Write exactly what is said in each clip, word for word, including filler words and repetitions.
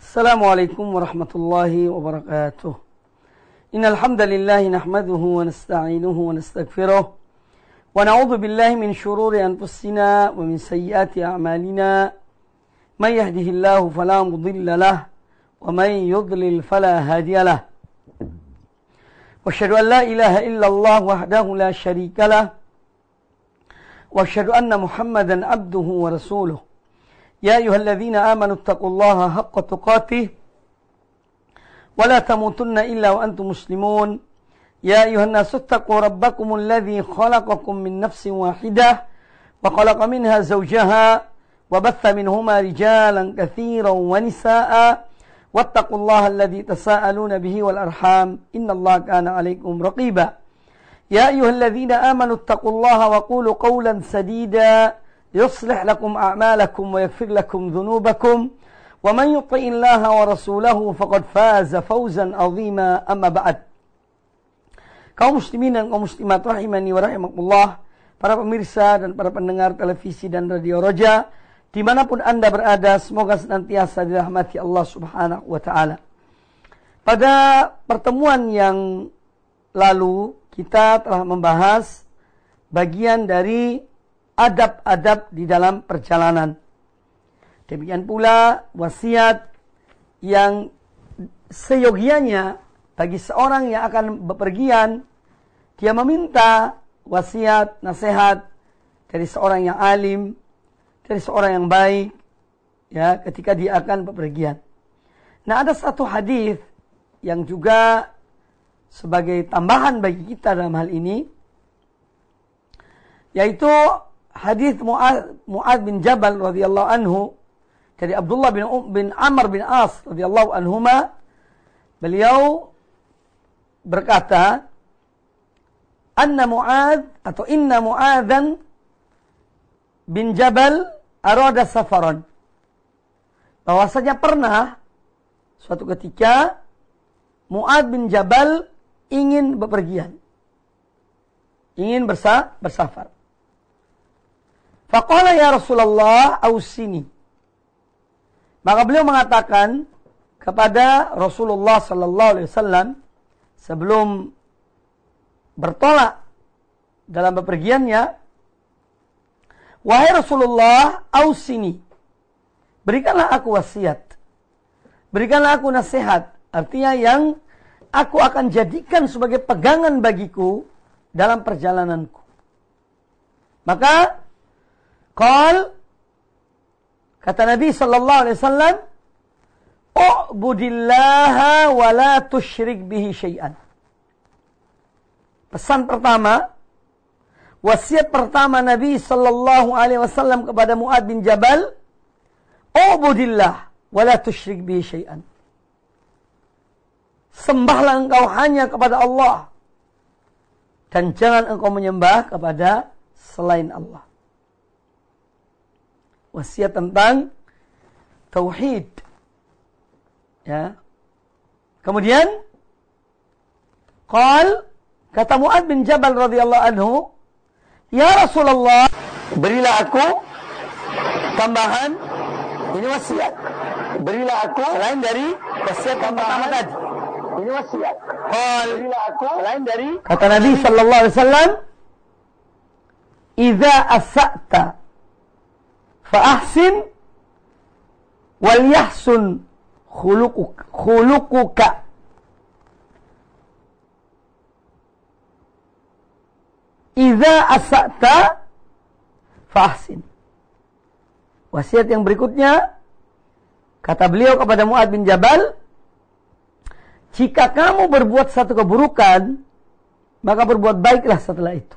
Assalamualaikum warahmatullahi wabarakatuh. Innal hamdalillah nahmaduhu wa nasta'inuhu wa nastaghfiruh wa na'udzu billahi min shururi anfusina wa min sayyiati a'malina. May yahdihillahu fala mudilla lahu wa may yudlil fala hadiya lahu. Wa asyhadu an la ilaha illallah wahdahu la syarika lahu wa asyhadu anna Muhammadan abduhu wa rasuluh. يا أيها الذين آمنوا اتقوا الله حق تقاته ولا تموتن إلا وأنتم مسلمون يا أيها الناس اتقوا ربكم الذي خلقكم من نفس واحدة وخلق منها زوجها وبث منهما رجالا كثيرا ونساء واتقوا الله الذي تساءلون به والأرحام إن الله كان عليكم رقيبا يا أيها الذين آمنوا اتقوا الله وقولوا قولا سديدا يصلح لكم أعمالكم ويغفر لكم ذنوبكم ومن يطع الله ورسوله فقد فاز فوزا عظيما أما بعد. Kaum muslimin dan kaum muslimat rahimani wa rahimakumullah, para pemirsa dan para pendengar televisi dan radio Roja dimanapun Anda berada, semoga senantiasa dirahmati Allah subhanahu wa ta'ala. Pada pertemuan yang lalu kita telah membahas bagian dari adab-adab di dalam perjalanan. Demikian pula wasiat yang seyogianya bagi seorang yang akan bepergian, dia meminta wasiat, nasihat dari seorang yang alim, dari seorang yang baik, ya, ketika dia akan bepergian. Nah, ada satu hadis yang juga sebagai tambahan bagi kita dalam hal ini, yaitu hadis Mu'adz Mu'adz bin Jabal radhiyallahu anhu dari Abdullah bin bin Amr bin As radhiyallahu anhuma. Beliau berkata, "Anna Mu'adz atau inna Mu'adzan bin Jabal arada safaran." Bahwasanya pernah suatu ketika Mu'adz bin Jabal ingin bepergian. Ingin bersa bersafar. Faqala ya Rasulullah ausini. Maka beliau mengatakan kepada Rasulullah sallallahu alaihi wasallam sebelum bertolak dalam bepergiannya, wahai Rasulullah ausini, berikanlah aku wasiat, berikanlah aku nasihat, artinya yang aku akan jadikan sebagai pegangan bagiku dalam perjalananku. Maka Qal, kata Nabi sallallahu alaihi wasallam, "U'budillaha wa la tusyrik bihi syai'an." Pesan pertama, wasiat pertama Nabi sallallahu alaihi wasallam kepada Mu'adz bin Jabal, "U'budillah wa la tusyrik bihi syai'an." Sembahlah engkau hanya kepada Allah dan jangan engkau menyembah kepada selain Allah. Wasiat tentang tauhid, ya. Kemudian qal, kata Mu'adz bin Jabal radhiyallahu anhu, "Ya Rasulullah, berilah aku tambahan." Ini wasiat. Berilah aku selain dari wasiat yang pertama tadi. Ini wasiat. Qal, berilah aku selain dari, kata Nabi sallallahu alaihi wasallam, "Idza asa'ta fa'ahsin wal yahsun khuluquka khuluquka." Idza asa'ta fa'ahsin. Wasiat yang berikutnya, kata beliau kepada Mu'adz bin Jabal, jika kamu berbuat satu keburukan, maka berbuat baiklah setelah itu.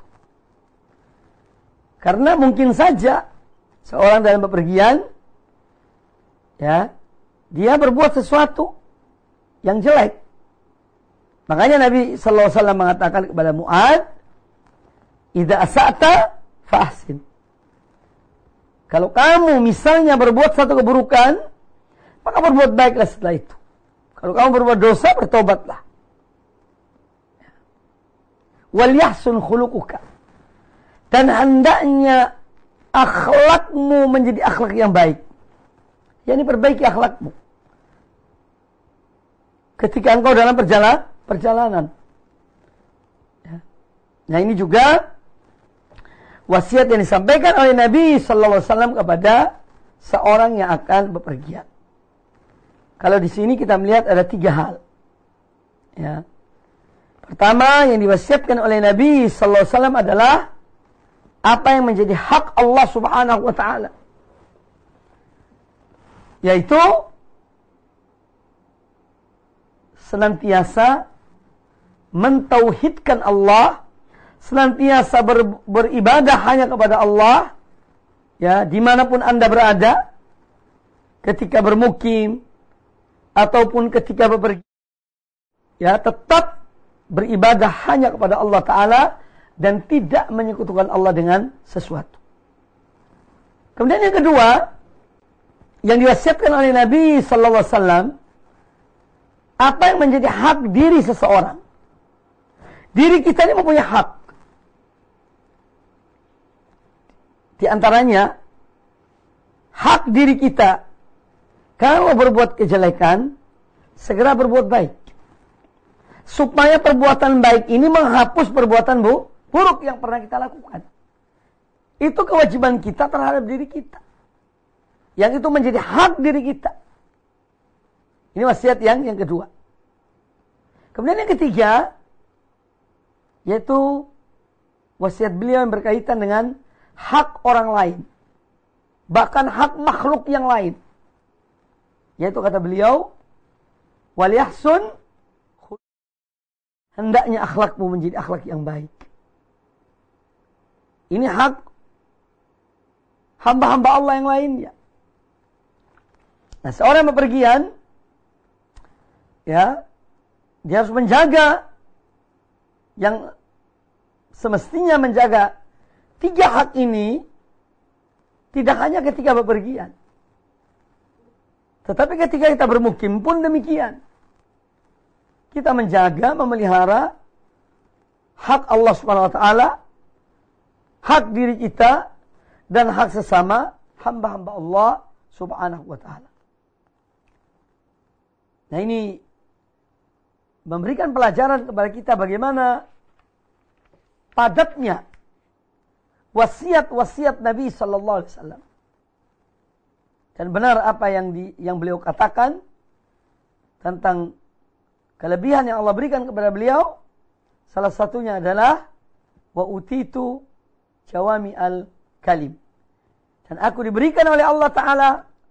Karena mungkin saja seorang dalam bepergian, ya, dia berbuat sesuatu yang jelek. Makanya Nabi sallallahu alaihi wasallam mengatakan kepada Mu'adz, "Idza asa'ta fa'ahsin." Kalau kamu misalnya berbuat satu keburukan, maka berbuat baiklah setelah itu. Kalau kamu berbuat dosa, bertobatlah. Wal yahsun khuluquka. Dan hendaknya akhlakmu menjadi akhlak yang baik. Yani perbaiki akhlakmu. ketika engkau dalam perjalanan. perjalanan. Ya. Nah ini juga wasiat yang disampaikan oleh Nabi Sallallahu Alaihi Wasallam kepada seorang yang akan bepergian. Kalau di sini kita melihat ada tiga hal. Ya. Pertama yang diwasiatkan oleh Nabi Sallallahu Alaihi Wasallam adalah apa yang menjadi hak Allah Subhanahu Wa Taala, yaitu senantiasa mentauhidkan Allah, senantiasa ber, beribadah hanya kepada Allah, ya, dimanapun Anda berada, ketika bermukim ataupun ketika bepergian, ya, tetap beribadah hanya kepada Allah Ta'ala dan tidak menyekutukan Allah dengan sesuatu. Kemudian yang kedua, yang diwasiatkan oleh Nabi Sallallahu Alaihi Wasallam, apa yang menjadi hak diri seseorang. Diri kita ini mempunyai hak. Di antaranya, hak diri kita, kalau berbuat kejelekan, segera berbuat baik. Supaya perbuatan baik ini menghapus perbuatan bu, buruk yang pernah kita lakukan. Itu kewajiban kita terhadap diri kita. Yang itu menjadi hak diri kita. Ini wasiat yang yang kedua. Kemudian yang ketiga, yaitu wasiat beliau yang berkaitan dengan hak orang lain. Bahkan hak makhluk yang lain. Yaitu kata beliau, waliyahsun, hendaknya akhlakmu menjadi akhlak yang baik. Ini hak hamba-hamba Allah yang lainnya. Nah, seorang bepergian, ya, dia harus menjaga yang semestinya menjaga tiga hak ini, tidak hanya ketika bepergian, tetapi ketika kita bermukim pun demikian. Kita menjaga, memelihara hak Allah Subhanahu Wa Taala, hak diri kita, dan hak sesama hamba-hamba Allah Subhanahu Wa Taala. Nah ini memberikan pelajaran kepada kita bagaimana padatnya wasiat-wasiat Nabi Sallallahu Alaihi Wasallam. Dan benar apa yang di, yang beliau katakan tentang kelebihan yang Allah berikan kepada beliau. Salah satunya adalah wa utitu jawami al kalim. Dan aku diberikan oleh Allah Ta'ala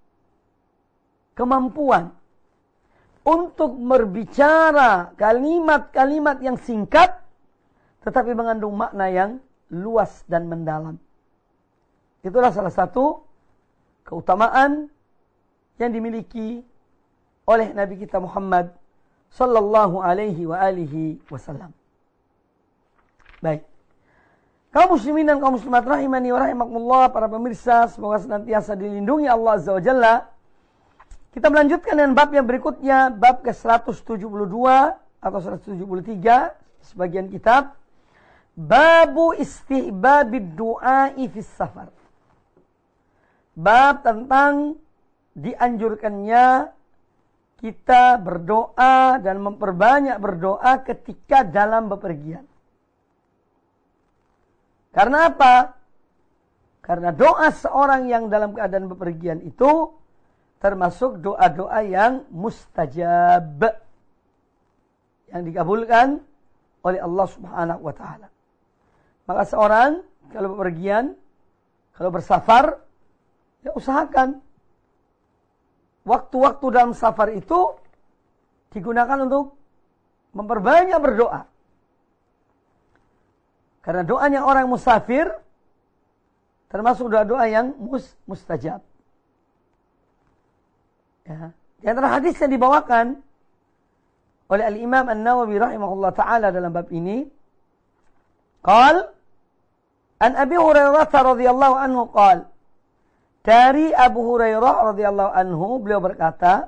kemampuan untuk berbicara kalimat-kalimat yang singkat tetapi mengandung makna yang luas dan mendalam. Itulah salah satu keutamaan yang dimiliki oleh Nabi kita Muhammad sallallahu alaihi wa alihi wasallam. Baik. Kaum muslimin dan kaum muslimat rahimani wa rahimakumullah, para pemirsa, semoga senantiasa dilindungi Allah Azza wa Jalla. Kita melanjutkan dengan bab yang berikutnya, bab ke seratus tujuh puluh dua atau seratus tujuh puluh tiga sebagian kitab. Babu istihbabid du'a'i fis safar. Bab tentang dianjurkannya kita berdoa dan memperbanyak berdoa ketika dalam bepergian. Karena apa? Karena doa seorang yang dalam keadaan bepergian itu termasuk doa-doa yang mustajab, yang dikabulkan oleh Allah Subhanahu wa Ta'ala. Maka seorang kalau bepergian, kalau bersafar, ya usahakan waktu-waktu dalam safar itu digunakan untuk memperbanyak berdoa. Karena doanya orang musafir termasuk doa-doa yang mus, mustajab. Ya. Di antara hadis yang dibawakan oleh Al-Imam An-Nawawi rahimahullah ta'ala dalam bab ini, qal, an Abi Hurairah radhiyallahu anhu qal, dari Abu Hurairah radhiyallahu anhu beliau berkata,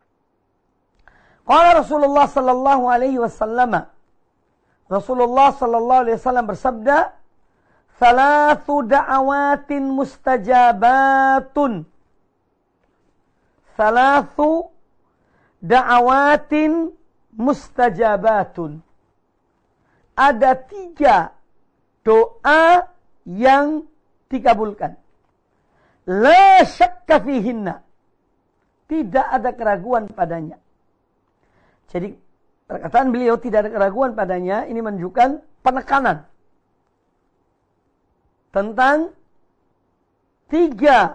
qala Rasulullah sallallahu alaihi wasallam, Rasulullah sallallahu alaihi wasallam bersabda, thalathu da'awatin mustajabatun. Thalathu da'awatin mustajabatun. Ada tiga doa yang dikabulkan. La syakka fihinna. Tidak ada keraguan padanya. Jadi perkataan beliau tidak ada keraguan padanya, ini menunjukkan penekanan tentang tiga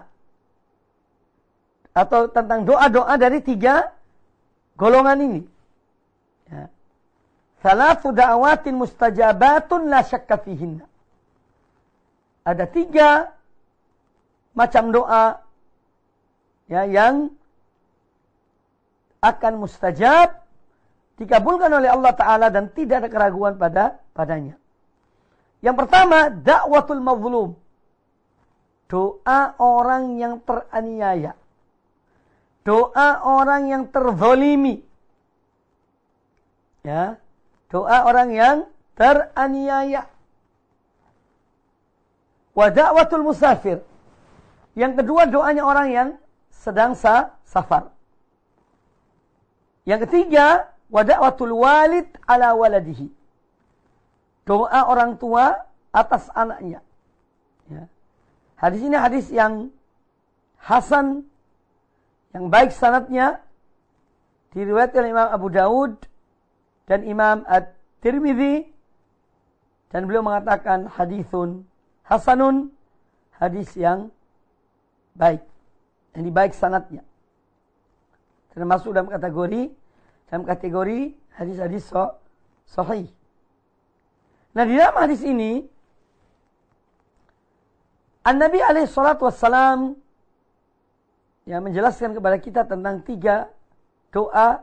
atau tentang doa-doa dari tiga golongan ini. Ya. Salasu da'awatin mustajabatun la syakka fihinna. Ada tiga macam doa ya, yang akan mustajab, dikabulkan oleh Allah Ta'ala dan tidak ada keraguan pada padanya. Yang pertama, da'watul mazlum. Doa orang yang teraniaya. Doa orang yang terzolimi. Ya, doa orang yang teraniaya. Wa da'watul musafir. Yang kedua, doanya orang yang sedang sa- safar. Yang ketiga, wa da'watul walid ala waladihi. Doa orang tua atas anaknya. Ya. Hadis ini hadis yang hasan, yang baik sanadnya, diriwayatkan oleh Imam Abu Daud dan Imam At-Tirmidzi, dan beliau mengatakan hadisun hasanun, hadis yang baik, yang baik sanadnya, termasuk dalam kategori dalam kategori hadis-hadis so, sahih. Nah, di dalam hadis ini An-Nabi alaihi salatu wassalam yang menjelaskan kepada kita tentang tiga doa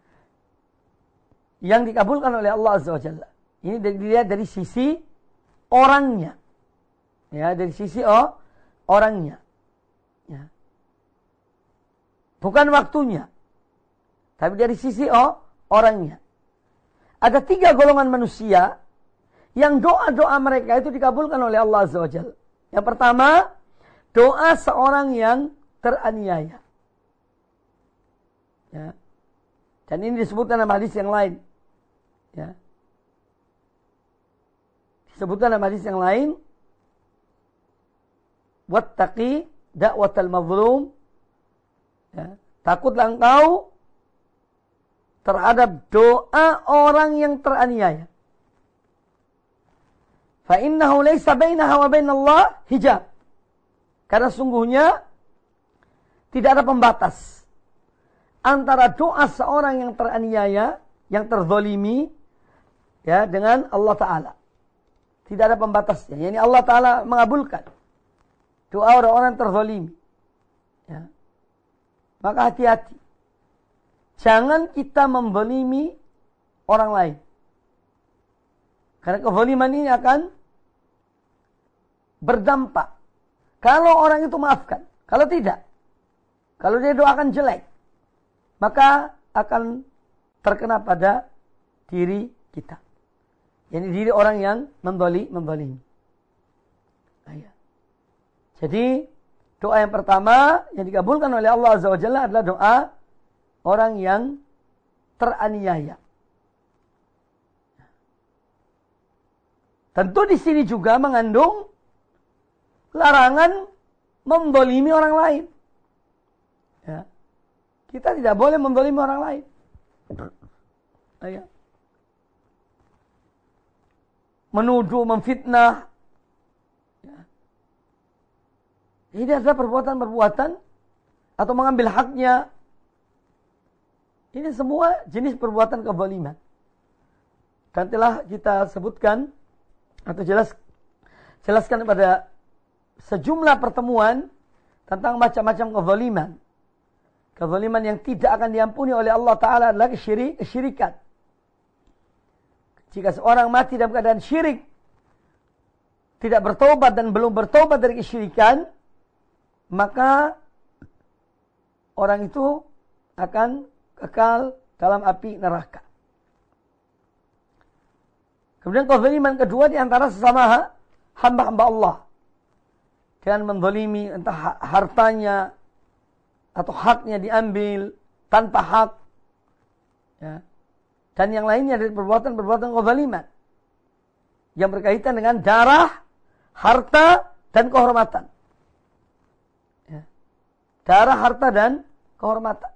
yang dikabulkan oleh Allah Azza wa Jalla. Ini dilihat dari sisi orangnya. Ya, dari sisi oh, orangnya. Ya. Bukan waktunya. Tapi dari sisi oh, orangnya. Ada tiga golongan manusia yang doa-doa mereka itu dikabulkan oleh Allah Azza wa Jalla. Yang pertama, doa seorang yang teraniaya. Ya. Dan ini disebutkan dalam hadis yang lain. Ya. Disebutkan dalam hadis yang lain. Wattaqi da'watal mazlum. Ya. Takutlah engkau terhadap doa orang yang teraniaya. Fa innahu laysa bainaha wa bainallah hijab. Karena sungguhnya tidak ada pembatas antara doa seorang yang teraniaya, yang terzolimi, ya, dengan Allah Ta'ala. Tidak ada pembatasnya. Yani Allah Ta'ala mengabulkan doa orang-orang terzolimi. Ya. Maka hati-hati. Jangan kita menzolimi orang lain. Karena kezaliman ini akan berdampak. Kalau orang itu maafkan. Kalau tidak. Kalau dia doakan jelek. Maka akan terkena pada diri kita. Yani diri orang yang mendoli, mendolimi. Nah, ya. Jadi doa yang pertama yang dikabulkan oleh Allah Azza wa Jalla adalah doa orang yang teraniaya. Tentu di sini juga mengandung larangan mendolimi orang lain. Ya. Kita tidak boleh mendolimi orang lain. Ya. Menuduh, memfitnah. Ya. Ini adalah perbuatan-perbuatan atau mengambil haknya. Ini semua jenis perbuatan kezaliman. Dan telah kita sebutkan atau jelas jelaskan pada sejumlah pertemuan tentang macam-macam kezaliman. Kezaliman yang tidak akan diampuni oleh Allah Ta'ala adalah kesyirik, kesyirikan. Jika seorang mati dalam keadaan syirik, tidak bertobat dan belum bertobat dari kesyirikan, maka orang itu akan kekal dalam api neraka. Kemudian kezaliman kedua di antara sesama hamba-hamba Allah. Dengan menzalimi entah hartanya atau haknya diambil tanpa hak. Ya. dan yang lainnya dari perbuatan-perbuatan kezaliman yang berkaitan dengan darah, harta, dan kehormatan. Ya. Darah, harta, dan kehormatan.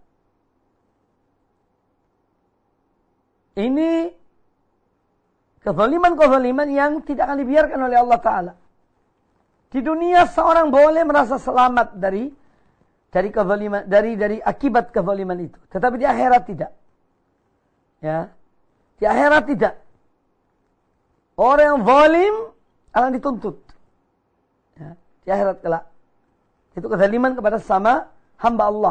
Ini kezaliman-kezaliman yang tidak akan dibiarkan oleh Allah Ta'ala. Di dunia seorang boleh merasa selamat dari dari kezaliman, dari dari akibat kezaliman itu, tetapi di akhirat tidak. Ya, di akhirat tidak. Orang yang zalim akan dituntut. Ya, di akhirat kelak. Itu kezaliman kepada sama hamba Allah.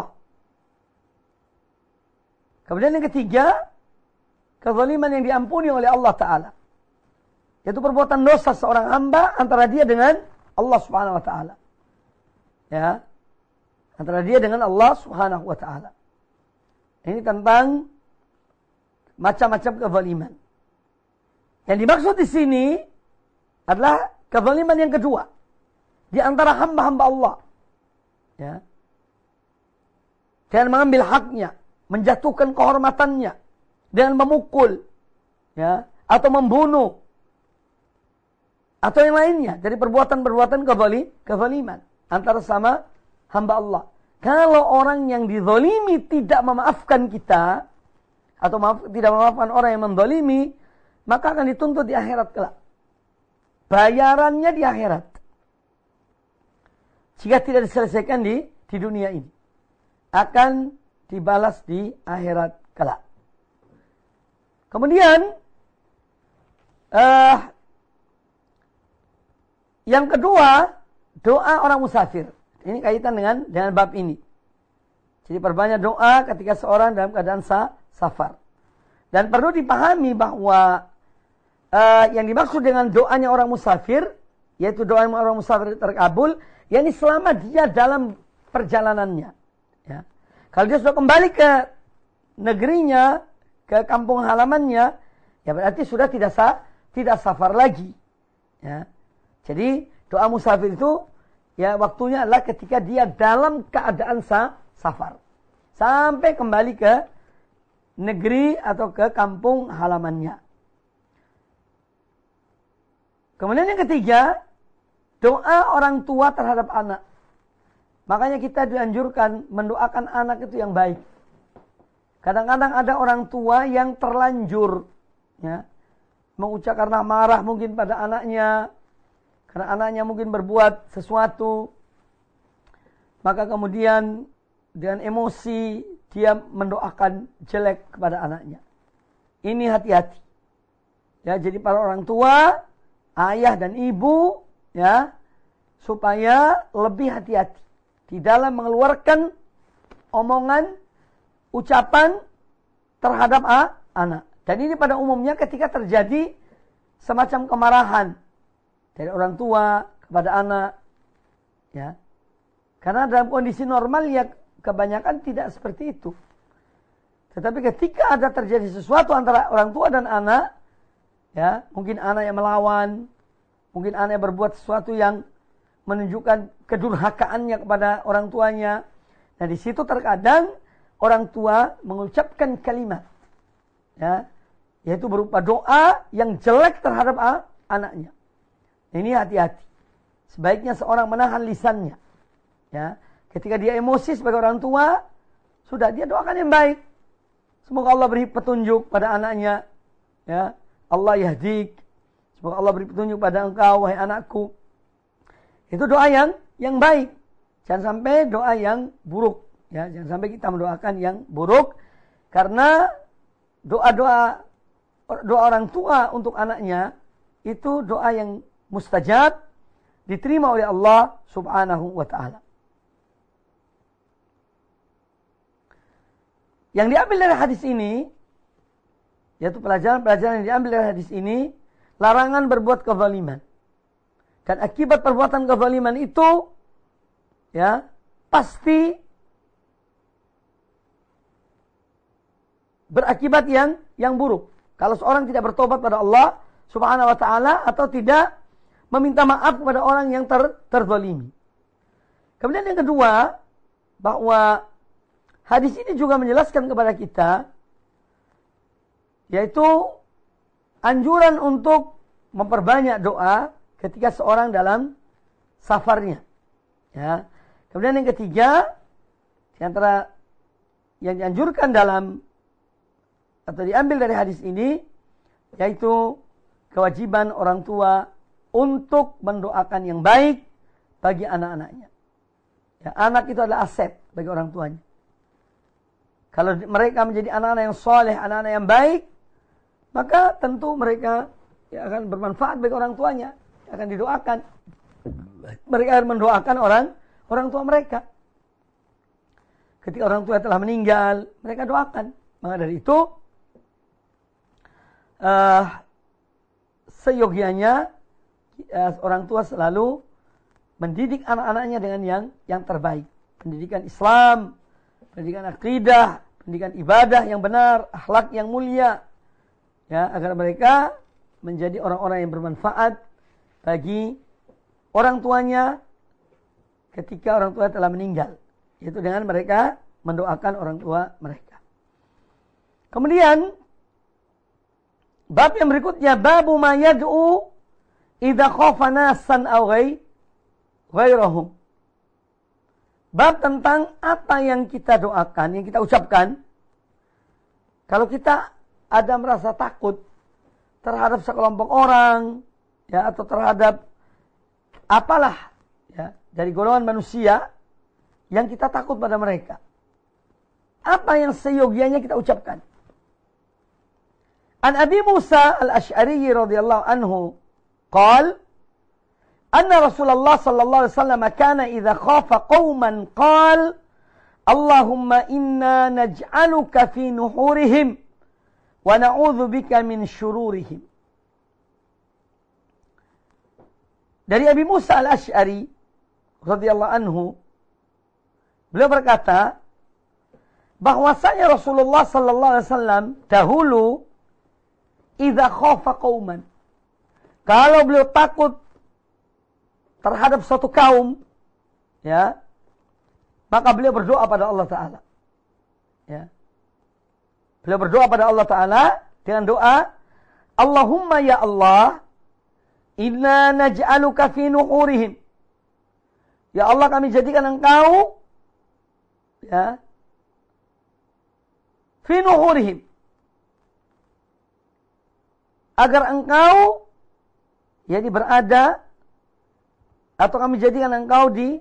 Kemudian yang ketiga, kezaliman yang diampuni oleh Allah Ta'ala. Yaitu perbuatan dosa seorang hamba antara dia dengan Allah Subhanahu wa Ta'ala. Ya. Antara dia dengan Allah Subhanahu wa Ta'ala. Ini tentang macam-macam kezaliman. Yang dimaksud di sini adalah kezaliman yang kedua di antara hamba-hamba Allah. Ya. Dengan mengambil haknya, menjatuhkan kehormatannya dengan memukul, ya, atau membunuh, atau yang lainnya dari perbuatan-perbuatan kezaliman antara sama hamba Allah. Kalau orang yang dizalimi tidak memaafkan kita, atau maaf, tidak memaafkan orang yang menzalimi, maka akan dituntut di akhirat kelak. Bayarannya di akhirat. Jika tidak diselesaikan di di dunia ini, akan dibalas di akhirat kelak. Kemudian uh, yang kedua, doa orang musafir. Ini kaitan dengan dengan bab ini. Jadi perbanyak doa ketika seorang dalam keadaan sah, safar. Dan perlu dipahami bahwa uh, yang dimaksud dengan doanya orang musafir, yaitu doa orang musafir terkabul, yakni selama dia dalam perjalanannya. Ya. Kalau dia sudah kembali ke negerinya, ke kampung halamannya, ya berarti sudah tidak sah, tidak safar lagi. Ya. Jadi doa musafir itu ya waktunya adalah ketika dia dalam keadaan sah, safar. Sampai kembali ke negeri atau ke kampung halamannya. Kemudian yang ketiga, doa orang tua terhadap anak. Makanya kita dianjurkan mendoakan anak itu yang baik. Kadang-kadang ada orang tua yang terlanjur, ya, mengucap karena marah mungkin pada anaknya, karena anaknya mungkin berbuat sesuatu, maka kemudian dengan emosi dia mendoakan jelek kepada anaknya. Ini hati-hati. Ya, jadi para orang tua, ayah dan ibu, ya, supaya lebih hati-hati di dalam mengeluarkan omongan, ucapan terhadap ah, anak. Dan ini pada umumnya ketika terjadi semacam kemarahan dari orang tua kepada anak, ya. Karena dalam kondisi normal ya kebanyakan tidak seperti itu. Tetapi ketika ada terjadi sesuatu antara orang tua dan anak, ya, mungkin anak yang melawan, mungkin anak yang berbuat sesuatu yang menunjukkan kedurhakaannya kepada orang tuanya. Nah, di situ terkadang orang tua mengucapkan kalimat, ya, yaitu berupa doa yang jelek terhadap ah, anaknya. Ini hati-hati. Sebaiknya seorang menahan lisannya. Ya, ketika dia emosi sebagai orang tua, sudah dia doakan yang baik. Semoga Allah beri petunjuk pada anaknya. Ya, Allah yahdik. Semoga Allah beri petunjuk pada engkau, wahai anakku. Itu doa yang yang baik. Jangan sampai doa yang buruk. Ya, jangan sampai kita mendoakan yang buruk, karena doa-doa doa orang tua untuk anaknya itu doa yang mustajab, diterima oleh Allah Subhanahu wa Ta'ala. Yang diambil dari hadis ini, yaitu pelajaran-pelajaran yang diambil dari hadis ini, larangan berbuat kezaliman. Dan akibat perbuatan kezaliman itu, ya, pasti berakibat yang yang buruk. Kalau seorang tidak bertobat pada Allah Subhanahu wa Ta'ala atau tidak meminta maaf kepada orang yang ter, terzalimi. Kemudian yang kedua, bahwa hadis ini juga menjelaskan kepada kita yaitu anjuran untuk memperbanyak doa ketika seorang dalam safarnya. Ya. Kemudian yang ketiga, di antara yang dianjurkan dalam atau diambil dari hadis ini, yaitu kewajiban orang tua untuk mendoakan yang baik bagi anak-anaknya. Ya, anak itu adalah aset bagi orang tuanya. Kalau mereka menjadi anak-anak yang soleh, anak-anak yang baik, maka tentu mereka ya, akan bermanfaat bagi orang tuanya, akan didoakan. Mereka akan mendoakan orang orang tua mereka. Ketika orang tua telah meninggal, mereka doakan. Maka dari itu, uh, seyogianya uh, orang tua selalu mendidik anak-anaknya dengan yang yang terbaik. Pendidikan Islam, pendidikan akidah, pendidikan ibadah yang benar, akhlak yang mulia. Ya, agar mereka menjadi orang-orang yang bermanfaat bagi orang tuanya ketika orang tua telah meninggal. Yaitu dengan mereka mendoakan orang tua mereka. Kemudian, bab yang berikutnya, babu ma yad'u idza khafa nasan aw ghairahum. Bab tentang apa yang kita doakan, yang kita ucapkan. Kalau kita ada merasa takut terhadap sekelompok orang, ya, atau terhadap apalah, ya, dari golongan manusia yang kita takut pada mereka. Apa yang seyogianya kita ucapkan? An Abi Musa al-Ash'ari radhiyallahu anhu qala anna Rasulullah sallallahu alaihi wasallam kana idza khafa qauman qala Allahumma inna naj'aluka fi nuhurihim wa na'udzu bika min syururihim. Dari Abi Musa al-Ash'ari radhiyallahu anhu, beliau berkata bahwasanya Rasulullah sallallahu alaihi wasallam dahulu idza khafa qauman, kalau beliau takut terhadap suatu kaum, ya, maka beliau berdoa pada Allah Ta'ala. Ya. Beliau berdoa pada Allah Ta'ala dengan doa, Allahumma ya Allah, inna naj'aluka fi nuhurihim. Ya Allah, kami jadikan engkau, ya, fi nuhurihim, agar engkau jadi berada, atau kami jadikan engkau di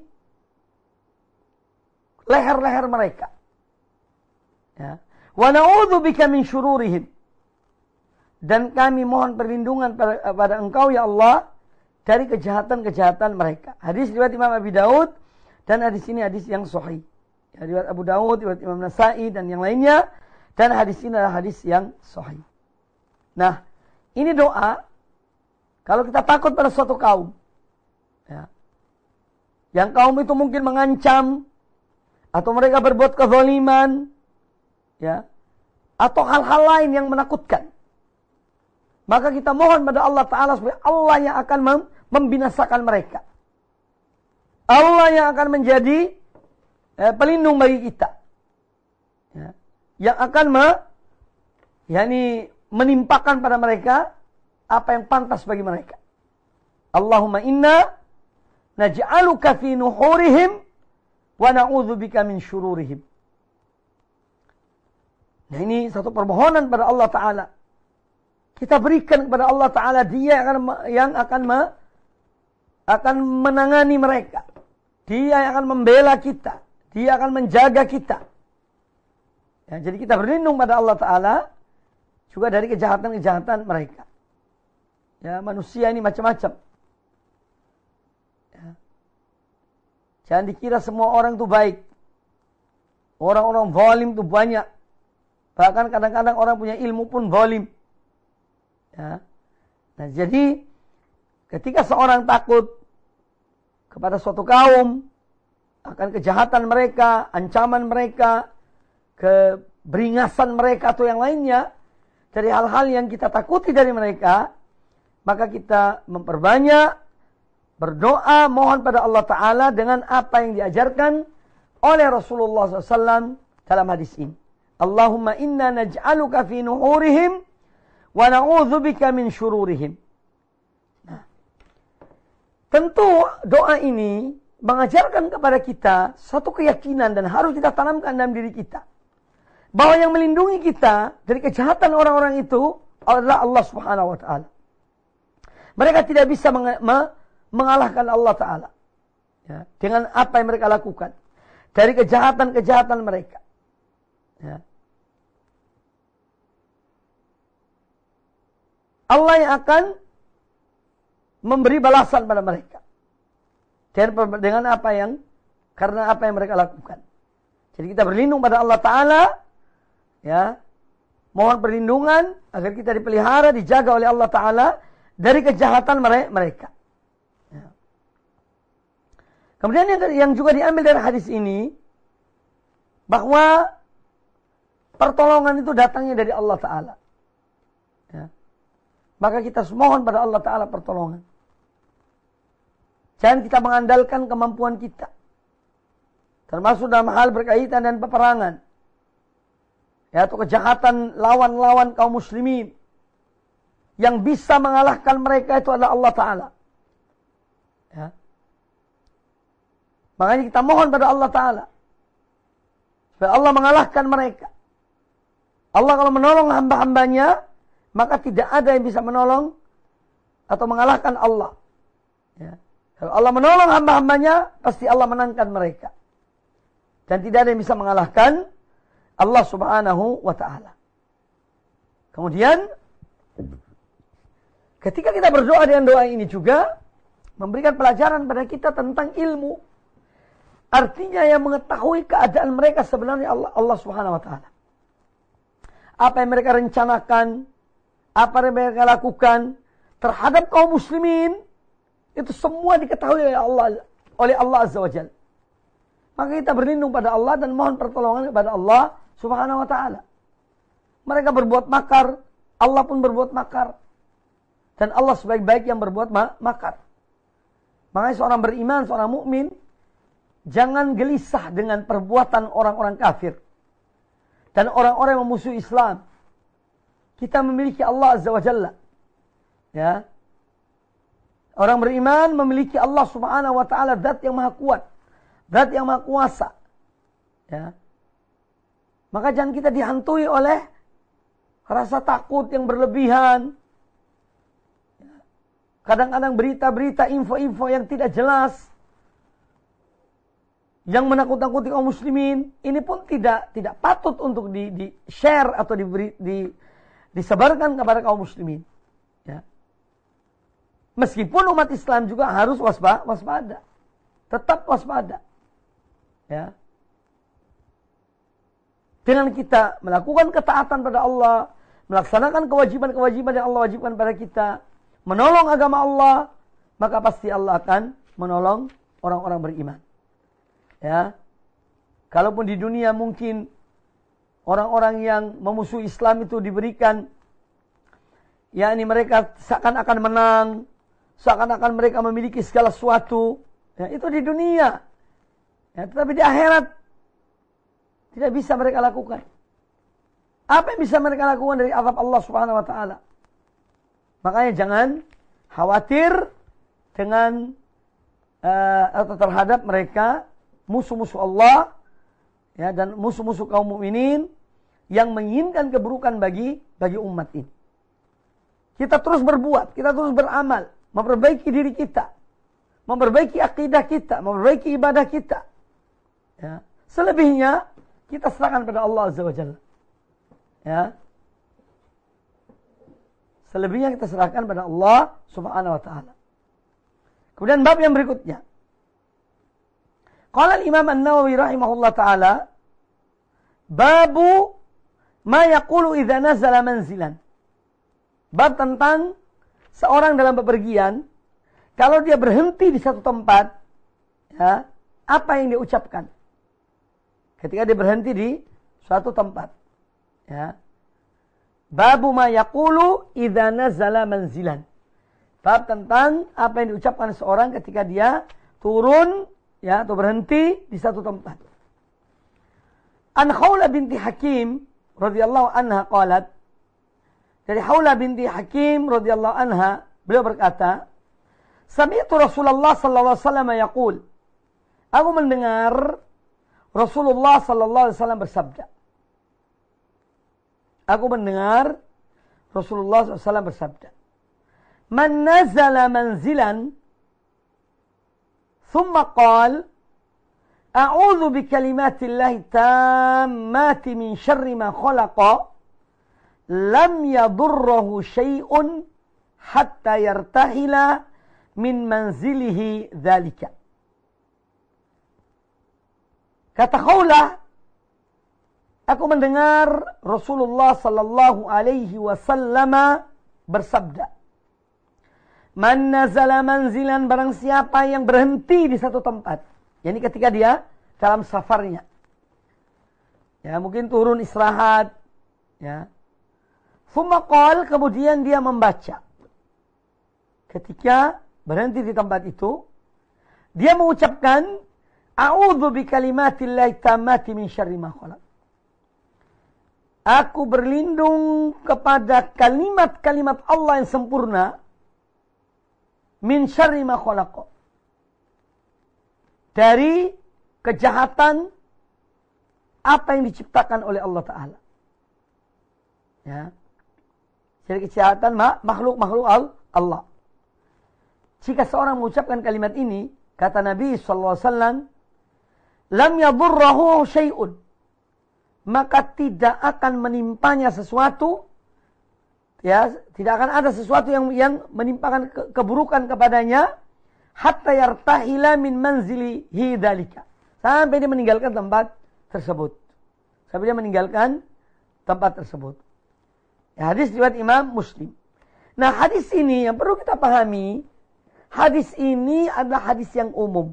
leher-leher mereka. Ya. Wa na'udzu bika min syururihim. Dan kami mohon perlindungan pada, pada engkau ya Allah dari kejahatan-kejahatan mereka. Hadis riwayat Imam Abi Daud, dan hadis ini hadis yang sahih. Ya, riwayat Abu Daud, riwayat Imam Nasa'i dan yang lainnya, dan hadis ini adalah hadis yang sahih. Nah, ini doa kalau kita takut pada suatu kaum, ya, yang kaum itu mungkin mengancam atau mereka berbuat kezaliman, ya, atau hal-hal lain yang menakutkan, maka kita mohon pada Allah Ta'ala supaya Allah yang akan mem- membinasakan mereka. Allah yang akan menjadi eh, pelindung bagi kita, ya, yang akan me, yakni menimpakan pada mereka apa yang pantas bagi mereka. Allahumma inna naj'aluka fi nuhurihim wa na'udzu bika min syururihim. Nah, ini satu permohonan pada Allah Ta'ala. Kita berikan kepada Allah Ta'ala, Dia yang akan, yang akan me, akan menangani mereka. Dia yang akan membela kita. Dia akan menjaga kita. Ya, jadi kita berlindung pada Allah Ta'ala juga dari kejahatan-kejahatan mereka. Ya, manusia ini macam-macam. Ya. Jangan dikira semua orang itu baik. Orang-orang zalim itu banyak. Bahkan kadang-kadang orang punya ilmu pun zalim. Ya. Nah, jadi ketika seorang takut kepada suatu kaum akan kejahatan mereka, ancaman mereka, keberingasan mereka atau yang lainnya, dari hal-hal yang kita takuti dari mereka, maka kita memperbanyak berdoa, mohon pada Allah Ta'ala dengan apa yang diajarkan oleh Rasulullah shallallahu alaihi wasallam dalam hadis ini. Allahumma inna naj'aluka fi nuhurihim wa na'udzubika min syururihim. Nah, tentu doa ini mengajarkan kepada kita satu keyakinan dan harus kita tanamkan dalam diri kita. Bahwa yang melindungi kita dari kejahatan orang-orang itu adalah Allah Subhanahu wa taala. Mereka tidak bisa mengalahkan Allah Ta'ala. Ya, dengan apa yang mereka lakukan. Dari kejahatan-kejahatan mereka. Ya. Allah yang akan memberi balasan pada mereka. Dengan apa yang, karena apa yang mereka lakukan. Jadi kita berlindung pada Allah Ta'ala. Ya, mohon perlindungan agar kita dipelihara, dijaga oleh Allah Ta'ala dari kejahatan mereka. Ya. Kemudian yang, yang juga diambil dari hadis ini, bahwa pertolongan itu datangnya dari Allah Ta'ala. Ya. Maka kita mohon pada Allah Ta'ala pertolongan. Jangan kita mengandalkan kemampuan kita. Termasuk dalam hal berkaitan dan peperangan. Ya, atau kejahatan lawan-lawan kaum muslimin. Yang bisa mengalahkan mereka itu adalah Allah Ta'ala. Ya. Makanya kita mohon pada Allah Ta'ala. Supaya Allah mengalahkan mereka. Allah kalau menolong hamba-hambanya, maka tidak ada yang bisa menolong atau mengalahkan Allah. Ya. Kalau Allah menolong hamba-hambanya, pasti Allah menangkan mereka. Dan tidak ada yang bisa mengalahkan Allah Subhanahu wa Ta'ala. Kemudian, ketika kita berdoa dengan doa ini juga memberikan pelajaran pada kita tentang ilmu. Artinya yang mengetahui keadaan mereka sebenarnya Allah, Allah Subhanahu wa Ta'ala. Apa yang mereka rencanakan, apa yang mereka lakukan terhadap kaum muslimin, itu semua diketahui oleh Allah, oleh Allah Azza wa Jalla. Maka kita berlindung pada Allah dan mohon pertolongan kepada Allah Subhanahu wa Ta'ala. Mereka berbuat makar, Allah pun berbuat makar. Dan Allah sebaik-baik yang berbuat makar. Makanya seorang beriman, seorang mukmin, jangan gelisah dengan perbuatan orang-orang kafir. Dan orang-orang yang memusuhi Islam. Kita memiliki Allah Azza wa Jalla. Ya. Orang beriman memiliki Allah Subhanahu wa Ta'ala, zat yang maha kuat. Zat yang maha kuasa. Ya. Maka jangan kita dihantui oleh rasa takut yang berlebihan. Kadang-kadang berita-berita, info-info yang tidak jelas, yang menakut-nakuti kaum muslimin, ini pun tidak tidak patut untuk di, di share atau diberi, di, disebarkan kepada kaum muslimin. Ya. Meskipun umat Islam juga harus waspada, waspada. Tetap waspada. Ya. Dengan kita melakukan ketaatan pada Allah, melaksanakan kewajiban-kewajiban yang Allah wajibkan pada kita, menolong agama Allah, maka pasti Allah akan menolong orang-orang beriman. Ya. Kalaupun di dunia mungkin orang-orang yang memusuhi Islam itu diberikan, yakni mereka seakan-akan menang, seakan-akan mereka memiliki segala sesuatu, ya, itu di dunia. Ya, tetapi di akhirat tidak bisa mereka lakukan. Apa yang bisa mereka lakukan dari azab Allah Subhanahu wa Ta'ala? Makanya jangan khawatir dengan uh, atau terhadap mereka musuh-musuh Allah, ya, dan musuh-musuh kaum mukminin yang menginginkan keburukan bagi bagi umat ini. Kita terus berbuat, kita terus beramal, memperbaiki diri kita, memperbaiki akidah kita, memperbaiki ibadah kita. Ya. Selebihnya kita serahkan pada Allah Azza wa Jalla. Ya. Selebihnya kita serahkan pada Allah Subhanahu wa Ta'ala. Kemudian bab yang berikutnya. Qala al-Imam An-Nawawi rahimahullah ta'ala, babu ma yaqulu idza nazala manzilan. Bab tentang seorang dalam bepergian, kalau dia berhenti di satu tempat, ya, apa yang dia ucapkan ketika dia berhenti di suatu tempat. Ya. Babu ma yaqulu idza nazala manzilan. Bab tentang apa yang diucapkan seorang ketika dia turun, ya, atau berhenti di satu tempat. An Khawla binti Hakim radhiyallahu anha qalat, dari Haula binti Hakim radhiyallahu anha, beliau berkata, "Sami'tu Rasulullah sallallahu alaihi wasallam yaqul." Aku mendengar Rasulullah sallallahu alaihi wasallam bersabda. Aku mendengar Rasulullah sallallahu alaihi wasallam bersabda, "Man nazala manzilan thumma qala a'udzu bikalimatillahi tammati min syarri ma khalaqa lam yadurruhu syai'un hatta yartahila min manzilihi dzalika." Kata Khawlah, aku mendengar Rasulullah sallallahu alaihi wasallam bersabda, "Man nazala manzilan," barang siapa yang berhenti di satu tempat. Yani ketika dia dalam safarnya. Ya, mungkin turun istirahat, ya. Tsumma qala, kemudian dia membaca. Ketika berhenti di tempat itu, dia mengucapkan, "A'udzu bikalimatillahi tammati min syarri ma khalaq." Aku berlindung kepada kalimat-kalimat Allah yang sempurna, min syarri ma khalaq, dari kejahatan apa yang diciptakan oleh Allah Ta'ala. Ya. Dari kejahatan makhluk-makhluk Allah. Jika seorang mengucapkan kalimat ini, kata Nabi sallallahu alaihi wasallam, lam yadurruhu syai'un, maka tidak akan menimpanya sesuatu, ya, tidak akan ada sesuatu yang yang menimpakan ke, keburukan kepadanya, hatta yartahila min manzilihi dzalika, sampai dia meninggalkan tempat tersebut. Sampai dia meninggalkan tempat tersebut. Ya, hadis riwayat Imam Muslim. Nah, hadis ini yang perlu kita pahami, hadis ini adalah hadis yang umum.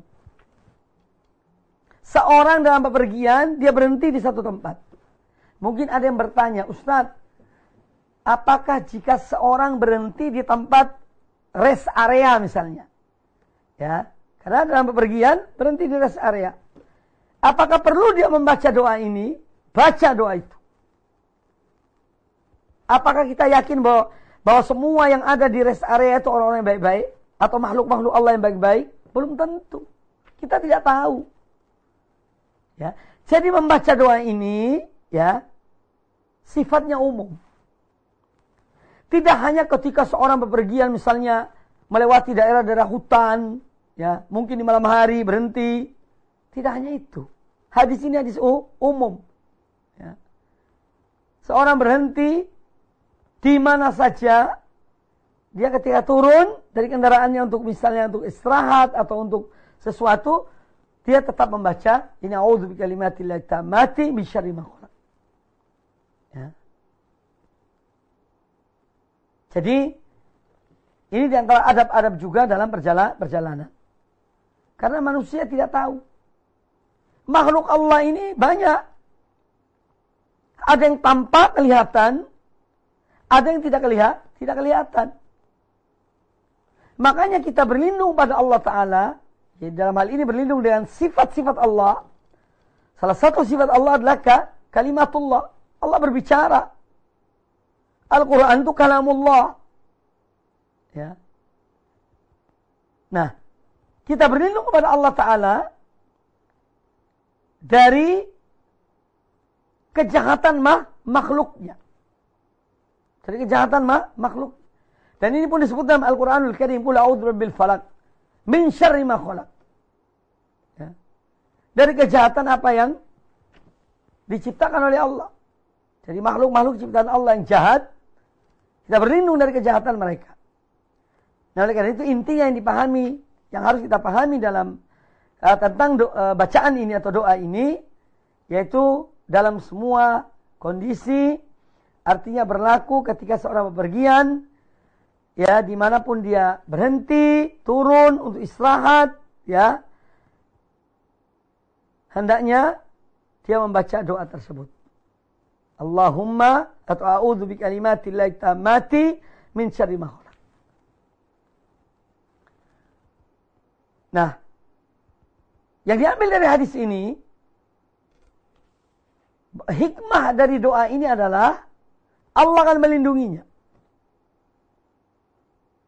Seorang dalam bepergian, dia berhenti di satu tempat. Mungkin ada yang bertanya, "Ustadz, apakah jika seorang berhenti di tempat rest area misalnya?" Ya, karena dalam bepergian, berhenti di rest area. Apakah perlu dia membaca doa ini? Baca doa itu. Apakah kita yakin bahwa, bahwa semua yang ada di rest area itu orang-orang yang baik-baik? Atau makhluk-makhluk Allah yang baik-baik? Belum tentu. Kita tidak tahu. Ya, jadi membaca doa ini, ya, sifatnya umum. Tidak hanya ketika seorang bepergian, misalnya melewati daerah-daerah hutan, ya, mungkin di malam hari berhenti. Tidak hanya itu. Hadis ini hadis umum. Ya. Seorang berhenti di mana saja, dia ketika turun dari kendaraannya untuk misalnya untuk istirahat atau untuk sesuatu, dia tetap membaca, "Ini a'udzu bikalimatillahi tammati min syarri ma khalaq." Ya. Jadi ini di antara adab-adab juga dalam perjalanan. Karena manusia tidak tahu. Makhluk Allah ini banyak. Ada yang tampak kelihatan, ada yang tidak kelihatan, tidak kelihatan. Makanya kita berlindung pada Allah Ta'ala. Jadi dalam hal ini berlindung dengan sifat-sifat Allah. Salah satu sifat Allah adalah kalimatullah. Allah berbicara. Al-Quran itu kalamullah. Ya. Nah, kita berlindung kepada Allah Ta'ala dari kejahatan mah, makhluknya. Dari kejahatan mah, makhluk. Dan ini pun disebut dalam Al-Quranul Karim, "Qul a'udzu birabbil falaq min syarri ma khalaq." Ya. Dari kejahatan apa yang diciptakan oleh Allah. Jadi makhluk-makhluk ciptaan Allah yang jahat, kita berlindung dari kejahatan mereka. Nah, oleh karena itu intinya yang dipahami, yang harus kita pahami dalam uh, tentang do, uh, bacaan ini atau doa ini, yaitu dalam semua kondisi, artinya berlaku ketika seorang bepergian, ya, dimanapun dia berhenti, turun untuk istirahat, ya, hendaknya dia membaca doa tersebut. Allahumma atau a'udzu bikalimatillahi tammati min syarri ma khalaq. Nah, yang diambil dari hadis ini, hikmah dari doa ini adalah Allah akan melindunginya.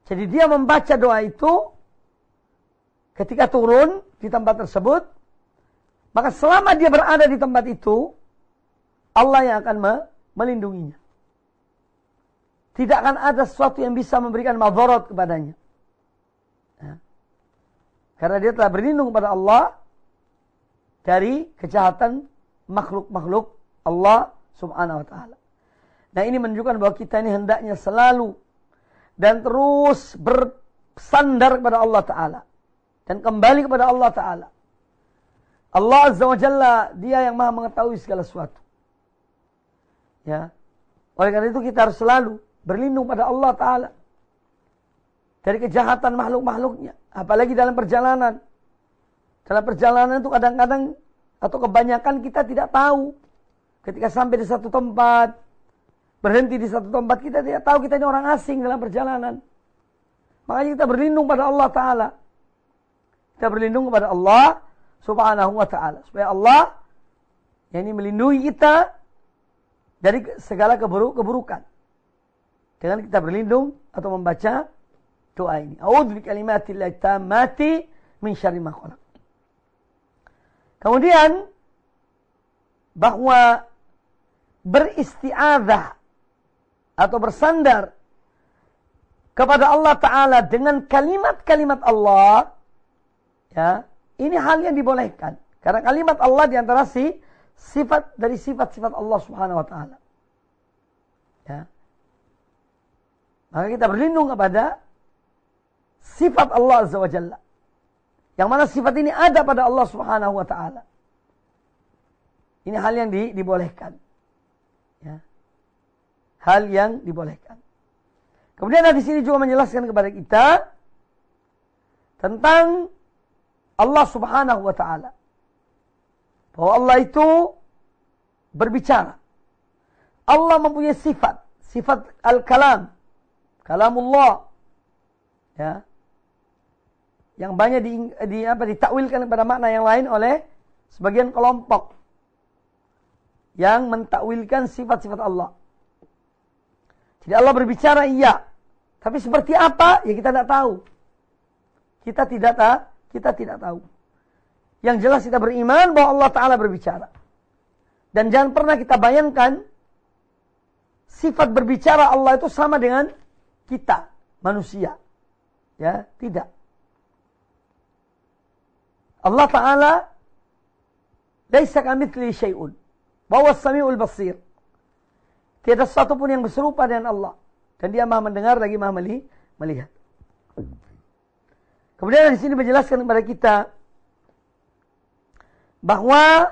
Jadi dia membaca doa itu ketika turun di tempat tersebut, maka selama dia berada di tempat itu, Allah yang akan melindunginya. Tidak akan ada sesuatu yang bisa memberikan madharat kepadanya. Ya. Karena dia telah berlindung kepada Allah dari kejahatan makhluk-makhluk Allah subhanahu wa ta'ala. Nah, ini menunjukkan bahwa kita ini hendaknya selalu dan terus bersandar kepada Allah ta'ala. Dan kembali kepada Allah ta'ala. Allah azza wa jalla, dia yang maha mengetahui segala sesuatu. Ya. Oleh karena itu kita harus selalu berlindung pada Allah ta'ala. Dari kejahatan makhluk-makhluknya. Apalagi dalam perjalanan. Dalam perjalanan itu kadang-kadang atau kebanyakan kita tidak tahu. Ketika sampai di satu tempat, berhenti di satu tempat, kita tidak tahu kita ini orang asing dalam perjalanan. Makanya kita berlindung pada Allah ta'ala. Kita berlindung kepada Allah subhanahu wa ta'ala. Supaya Allah yang ini melindungi kita dari segala keburuk, keburukan. Dengan kita berlindung atau membaca doa ini. A'udzu bikalimatillahi tammati min syarri ma khalaq. Kemudian bahwa beristi'adzah atau bersandar kepada Allah Ta'ala dengan kalimat-kalimat Allah, ya, ini hal yang dibolehkan. Karena kalimat Allah diantara si sifat dari sifat-sifat Allah Subhanahu Wa Ta'ala. Ya. Maka kita berlindung kepada sifat Allah Azza wa Jalla. Yang mana sifat ini ada pada Allah Subhanahu wa ta'ala. Ini hal yang di, dibolehkan. Ya. Hal yang dibolehkan. Kemudian hadis ini juga menjelaskan kepada kita tentang Allah Subhanahu wa ta'ala. Bahwa Allah itu berbicara. Allah mempunyai sifat. Sifat al-kalam. Kalamullah. Ya. Yang banyak di, di apa ditakwilkan pada makna yang lain oleh sebagian kelompok yang mentakwilkan sifat-sifat Allah. Jadi Allah berbicara iya, tapi seperti apa ya kita tidak tahu. Kita tidak tahu, kita tidak tahu. Yang jelas kita beriman bahwa Allah Ta'ala berbicara. Dan jangan pernah kita bayangkan sifat berbicara Allah itu sama dengan kita, manusia. Ya, tidak. Allah Ta'ala laisa kamitslihi syai'un wa huwas samiul basir. Tiada sesuatu pun yang berserupa dengan Allah, dan Dia Maha mendengar lagi Maha melihat. Kemudian di sini menjelaskan kepada kita bahwa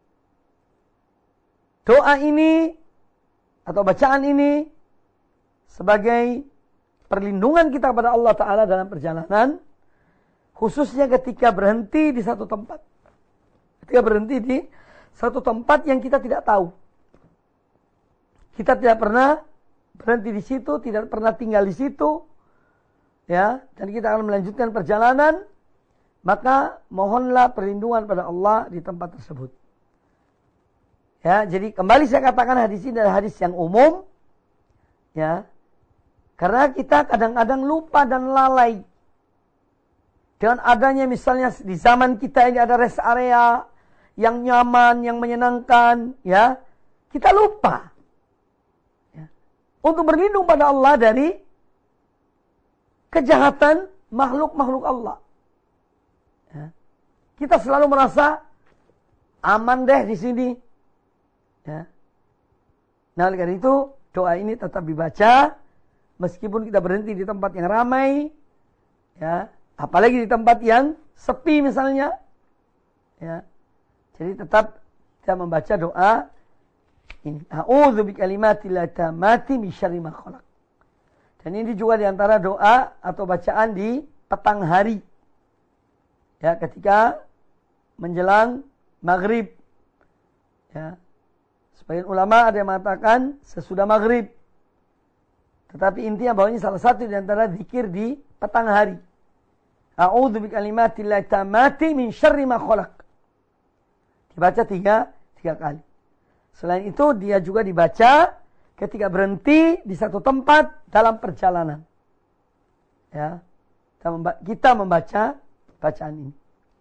doa ini atau bacaan ini sebagai perlindungan kita kepada Allah Ta'ala dalam perjalanan, khususnya ketika berhenti di satu tempat. Ketika berhenti di satu tempat yang kita tidak tahu. Kita tidak pernah berhenti di situ, tidak pernah tinggal di situ. Ya, dan kita akan melanjutkan perjalanan, maka mohonlah perlindungan pada Allah di tempat tersebut. Ya, jadi kembali saya katakan hadis ini adalah hadis yang umum. Ya. Karena kita kadang-kadang lupa dan lalai. Dengan adanya misalnya di zaman kita ini ada rest area yang nyaman, yang menyenangkan, ya, kita lupa ya, untuk berlindung pada Allah dari kejahatan makhluk-makhluk Allah. Ya. Kita selalu merasa aman deh di sini. Ya. Nah, oleh karena itu doa ini tetap dibaca meskipun kita berhenti di tempat yang ramai, ya. Apalagi di tempat yang sepi misalnya. Ya. Jadi tetap kita membaca doa ini. A'udzu bikalimatillahi tammati min syarri ma khalaq. Dan ini juga di antara doa atau bacaan di petang hari. Ya, ketika menjelang maghrib. Ya. Sebagian ulama ada yang mengatakan sesudah maghrib. Tetapi intinya bahwa ini salah satu di antara zikir di petang hari. A'udzu bikalimatillahi tammati min syarri ma khalaq. Dibaca tiga, tiga kali. Selain itu dia juga dibaca ketika berhenti di satu tempat dalam perjalanan. Ya, kita, memba- kita membaca bacaan ini.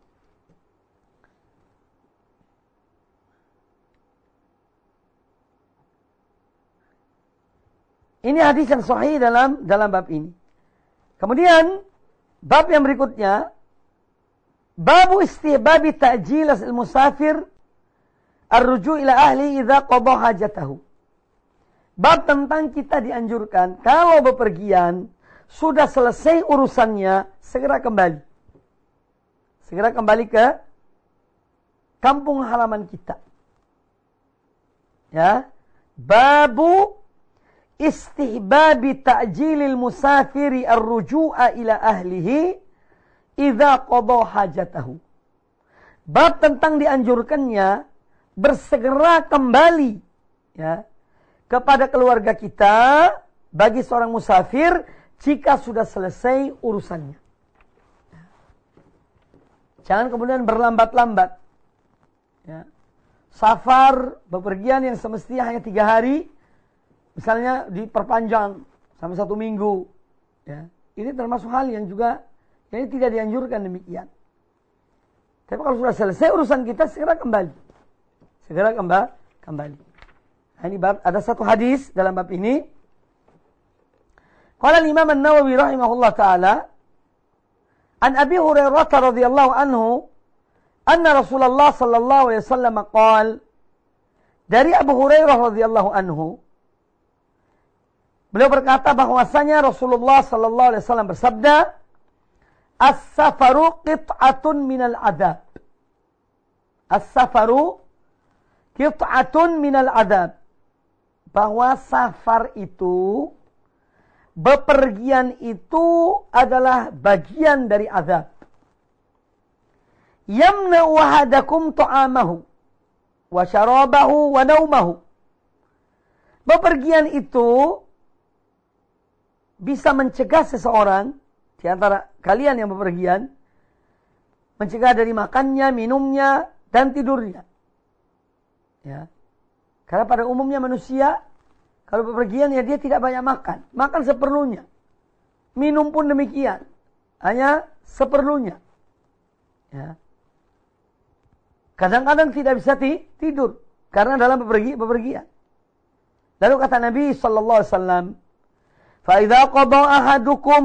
Ini hadis yang sahih dalam dalam bab ini. Kemudian bab yang berikutnya, babu istihbabi ta'jil al-musafir ar-ruju' ila ahli idza qada hajatahu. Bab tentang kita dianjurkan kalau bepergian sudah selesai urusannya segera kembali. Segera kembali ke kampung halaman kita. Ya. Babu istihbabi ta'jilil musafiri ar-ruju'a ila ahlihi idza qada hajatahu. Bab tentang dianjurkannya bersegera kembali ya kepada keluarga kita bagi seorang musafir jika sudah selesai urusannya. Jangan kemudian berlambat-lambat. Ya. Safar bepergian yang semestinya hanya tiga hari misalnya diperpanjang sampai satu minggu. Ya. Ini termasuk hal yang juga ini tidak dianjurkan demikian. Tapi kalau sudah selesai urusan kita, segera kembali. Segera kembali. kembali. Nah, ini bab, ada satu hadis dalam bab ini. Qala al-Imam An-Nawawi rahimahullah ta'ala, an Abi Hurairah radhiyallahu anhu, anna Rasulullah sallallahu alaihi wasallam qala, dari Abu Hurairah radhiyallahu anhu, beliau berkata bahwasanya Rasulullah sallallahu alaihi wasallam bersabda, as-safaru qit'atun minal adab. As-safaru qit'atun minal adab. Bahwa safar itu, bepergian itu adalah bagian dari azab. Yamna'u ahadakum ta'amahu wa syarabahu wa naumahu. Bepergian itu bisa mencegah seseorang di antara kalian yang bepergian, mencegah dari makannya, minumnya, dan tidurnya. Ya. Karena pada umumnya manusia, kalau bepergian ya dia tidak banyak makan. Makan seperlunya. Minum pun demikian. Hanya seperlunya. Ya. Kadang-kadang tidak bisa tidur. Karena dalam bepergi, bepergian. Lalu kata Nabi sallallahu alaihi wasallam, فَإِذَا قَضَى أَحَدُكُمْ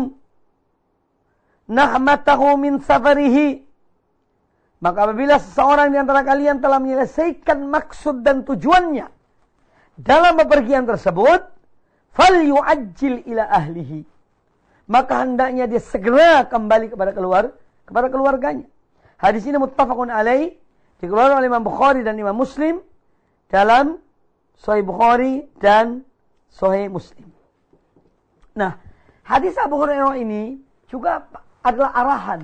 nahmatahu min safarihi. Maka apabila seseorang di antara kalian telah menyelesaikan maksud dan tujuannya dalam bepergian tersebut, falyu'ajjil ila ahlihi. Maka hendaknya dia segera kembali kepada keluar kepada keluarganya. Hadis ini muttafaqun alaih, dikeluarkan oleh Imam Bukhari dan Imam Muslim dalam Sahih Bukhari dan Sahih Muslim. Nah, hadis Abu Hurairah ini juga adalah arahan,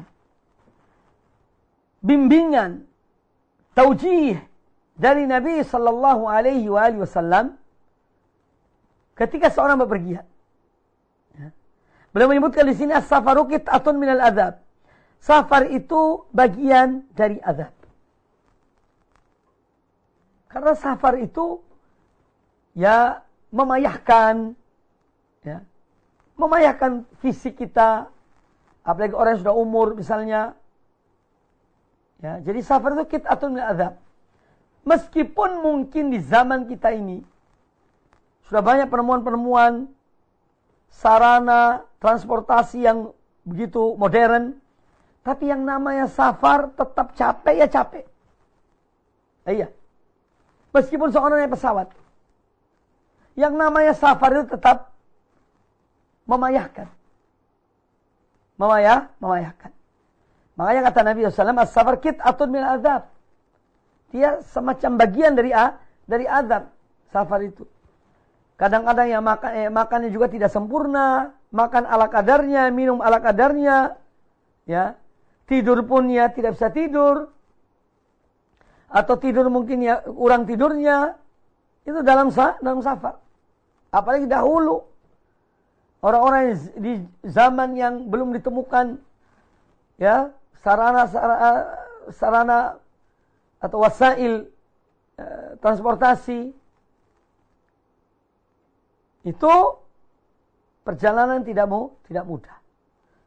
bimbingan, taujih dari Nabi sallallahu alaihi wasallam ketika seorang bepergian. Ya. Beliau menyebutkan di sini as-safaru qit'atun minal azab. Safar itu bagian dari azab. Karena safar itu ya memayahkan, ya, memayahkan fisik kita. Apalagi orang yang sudah umur misalnya. Ya, jadi safar itu qit'atun minal azab. Meskipun mungkin di zaman kita ini sudah banyak penemuan-penemuan sarana transportasi yang begitu modern, tapi yang namanya safar tetap capek ya capek. Iya. Meskipun seorang naik pesawat, yang namanya safar itu tetap memayahkan. Memayah, memayahkan. Makanya kata Nabi sallallahu alaihi wasallam, as-safar qit'atun min azab. Dia semacam bagian dari a, dari azab safar itu. Kadang-kadang yang makan eh, makannya juga tidak sempurna, makan ala kadarnya, minum ala kadarnya, ya. Tidur pun ya tidak bisa tidur. Atau tidur mungkin ya kurang tidurnya. Itu dalam dalam safar. Apalagi dahulu orang-orang di zaman yang belum ditemukan ya sarana sarana, sarana atau wasail eh, transportasi, itu perjalanan tidak mau tidak mudah.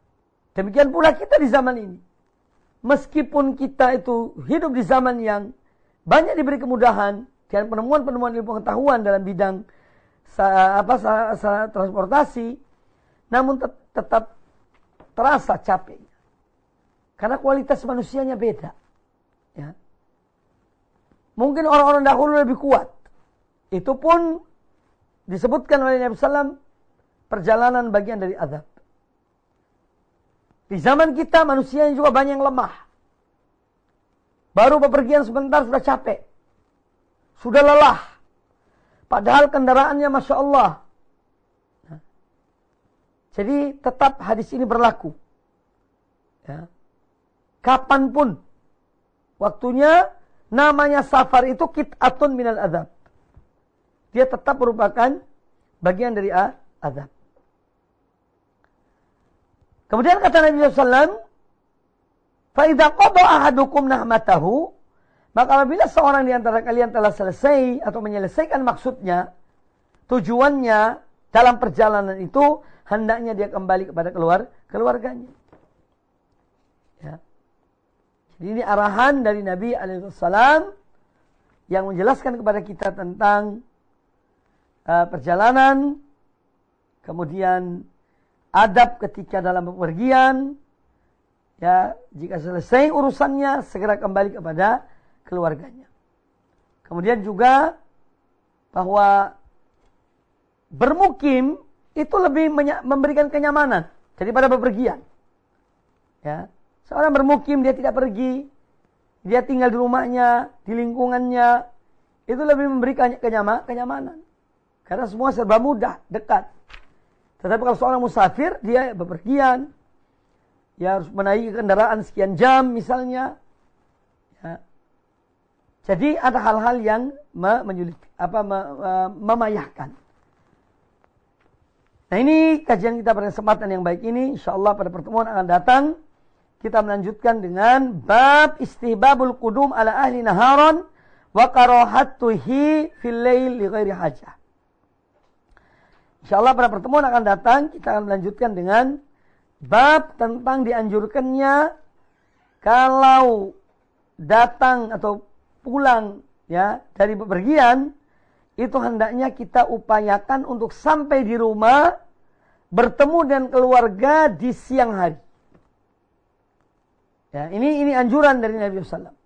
Demikian pula kita di zaman ini. Meskipun kita itu hidup di zaman yang banyak diberi kemudahan dan penemuan-penemuan ilmu pengetahuan dalam bidang apa transportasi, namun tetap terasa capeknya. Karena kualitas manusianya beda. Ya. Mungkin orang-orang dahulu lebih kuat. Itu pun disebutkan oleh Nabi sallallahu alaihi wasallam perjalanan bagian dari azab. Di zaman kita manusia juga banyak yang lemah. Baru bepergian sebentar sudah capek. Sudah lelah. Padahal kendaraannya Masya Allah. Nah, jadi tetap hadis ini berlaku. Ya. Kapanpun. Waktunya namanya safar itu kit'atun minal azab. Dia tetap merupakan bagian dari azab. Kemudian kata Nabi sallallahu alaihi wasallam, "Fa idza qada ahadukum nahmatahu," maka apabila seorang di antara kalian telah selesai atau menyelesaikan maksudnya, tujuannya dalam perjalanan itu, hendaknya dia kembali kepada keluar keluarganya. Ya. Jadi ini arahan dari Nabi alaihi wasallam yang menjelaskan kepada kita tentang uh, perjalanan, kemudian adab ketika dalam bepergian, ya, jika selesai urusannya segera kembali kepada keluarganya. Kemudian juga bahwa bermukim itu lebih memberikan kenyamanan daripada bepergian. Ya, seorang bermukim dia tidak pergi, dia tinggal di rumahnya, di lingkungannya, itu lebih memberikan kenyamanan. Karena semua serba mudah, dekat. Tetapi kalau seorang musafir, dia bepergian, ya harus menaiki kendaraan sekian jam misalnya. Ya. Jadi ada hal-hal yang menyulit, apa memayahkan. Nah ini kajian kita pada kesempatan yang baik ini. InsyaAllah pada pertemuan akan datang, kita melanjutkan dengan bab istihbabul qudum ala ahli naharan wa karahatuhi fil lail li ghairi hajah. InsyaAllah pada pertemuan akan datang kita akan melanjutkan dengan bab tentang dianjurkannya kalau datang atau pulang ya dari bepergian itu hendaknya kita upayakan untuk sampai di rumah bertemu dengan keluarga di siang hari. Ya, ini ini anjuran dari Nabi sallallahu alaihi wasallam.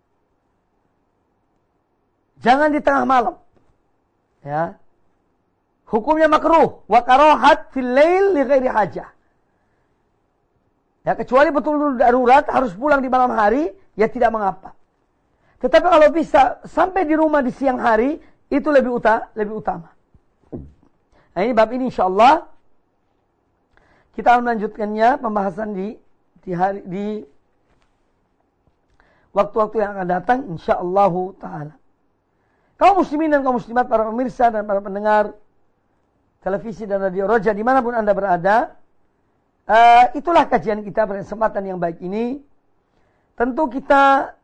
Jangan di tengah malam. Ya. Hukumnya makruh, wa karahat fil lail li ghairi hajah. Ya, kecuali betul-betul darurat harus pulang di malam hari, ya tidak mengapa. Tetapi kalau bisa sampai di rumah di siang hari, itu lebih utama, lebih utama. Nah, ini bab ini insyaallah kita akan melanjutkannya pembahasan di di hari di waktu-waktu yang akan datang insyaallah taala. Kaum muslimin dan kaum muslimat, para pemirsa dan para pendengar televisi dan radio Roja dimanapun Anda berada, uh, itulah kajian kita pada kesempatan yang baik ini. Tentu kita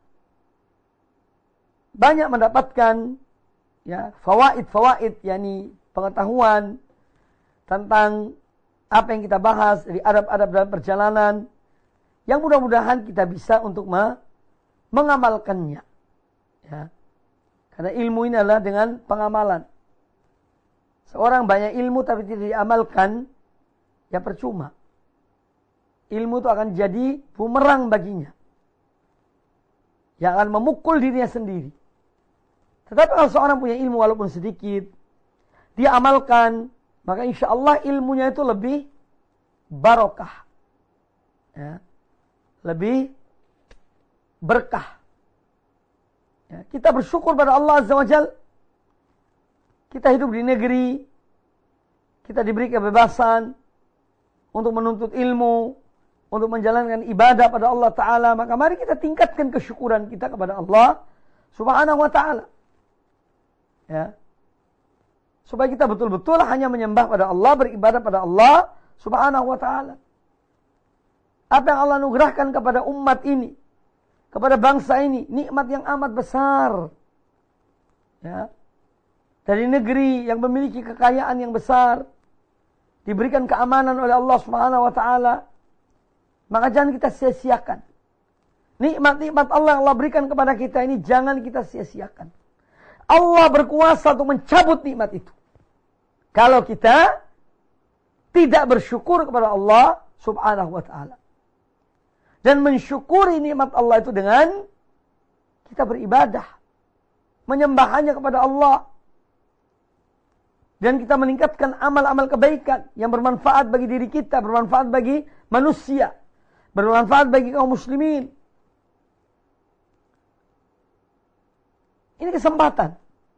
banyak mendapatkan ya fawaid-fawaid, yakni pengetahuan tentang apa yang kita bahas dari adab-adab dalam perjalanan yang mudah-mudahan kita bisa untuk me- mengamalkannya. Ya. Karena ilmu ini adalah dengan pengamalan. Seorang banyak ilmu tapi tidak diamalkan, ya percuma. Ilmu itu akan jadi bumerang baginya. Yang akan memukul dirinya sendiri. Tetapi kalau seorang punya ilmu walaupun sedikit, dia amalkan, maka insya Allah ilmunya itu lebih barokah. Ya. Lebih berkah. Ya. Kita bersyukur pada Allah Azza wa Jalla. Kita hidup di negeri, kita diberi kebebasan untuk menuntut ilmu, untuk menjalankan ibadah pada Allah Ta'ala. Maka mari kita tingkatkan kesyukuran kita kepada Allah Subhanahu wa Ta'ala. Ya. Supaya kita betul-betul hanya menyembah pada Allah, beribadah pada Allah Subhanahu wa Ta'ala. Apa yang Allah anugerahkan kepada umat ini, kepada bangsa ini, nikmat yang amat besar. Ya. Dari negeri yang memiliki kekayaan yang besar, diberikan keamanan oleh Allah Subhanahu wa Ta'ala, Maka jangan kita sia-siakan. Nikmat-nikmat Allah yang Allah berikan kepada kita ini jangan kita sia-siakan. Allah berkuasa untuk mencabut nikmat itu. Kalau kita tidak bersyukur kepada Allah subhanahu wa ta'ala. Dan mensyukuri nikmat Allah itu dengan kita beribadah. Menyembah hanya kepada Allah. Dan kita meningkatkan amal-amal kebaikan yang bermanfaat bagi diri kita, bermanfaat bagi manusia, bermanfaat bagi kaum muslimin. Ini kesempatan.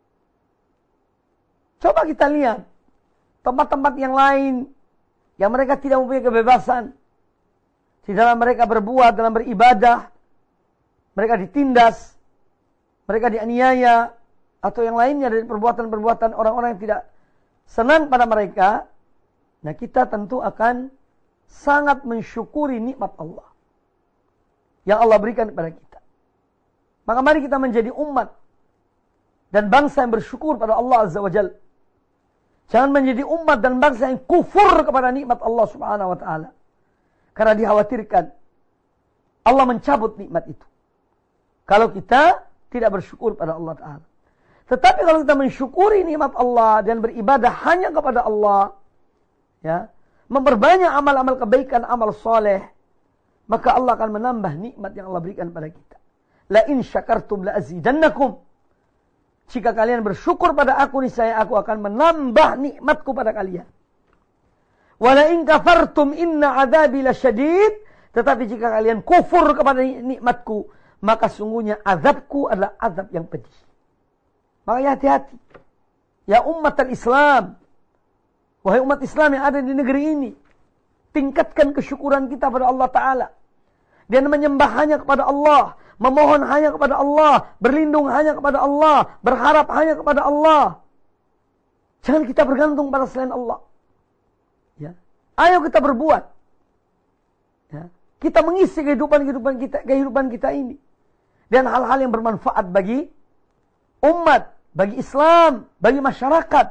Coba kita lihat tempat-tempat yang lain yang mereka tidak mempunyai kebebasan. Di dalam mereka berbuat, dalam beribadah, mereka ditindas, mereka dianiaya, atau yang lainnya dari perbuatan-perbuatan orang-orang yang tidak senang pada mereka. Nah, kita tentu akan sangat mensyukuri nikmat Allah yang Allah berikan kepada kita. Maka mari kita menjadi umat dan bangsa yang bersyukur pada Allah Azza wa Jalla. Jangan menjadi umat dan bangsa yang kufur kepada nikmat Allah Subhanahu wa ta'ala. Karena dikhawatirkan Allah mencabut nikmat itu kalau kita tidak bersyukur pada Allah Ta'ala. Tetapi kalau kita mensyukuri nikmat Allah dan beribadah hanya kepada Allah, ya, memperbanyak amal-amal kebaikan, amal soleh, maka Allah akan menambah nikmat yang Allah berikan pada kita. La in syakartum la azidannakum. Jika kalian bersyukur pada aku, niscaya aku akan menambah nikmatku pada kalian. Wa la in kafartum inna adzabi lasyadid. Tetapi jika kalian kufur kepada nikmatku, maka sungguhnya azabku adalah azab yang pedih. Makanya hati-hati. Ya umat Islam. Wahai umat Islam yang ada di negeri ini. Tingkatkan kesyukuran kita pada Allah Ta'ala. Dan menyembah hanya kepada Allah. Memohon hanya kepada Allah. Berlindung hanya kepada Allah. Berharap hanya kepada Allah. Jangan kita bergantung pada selain Allah. Ya. Ayo kita berbuat. Ya. Kita mengisi kehidupan-kehidupan kita, kehidupan kita ini. Dan hal-hal yang bermanfaat bagi umat, bagi Islam, bagi masyarakat.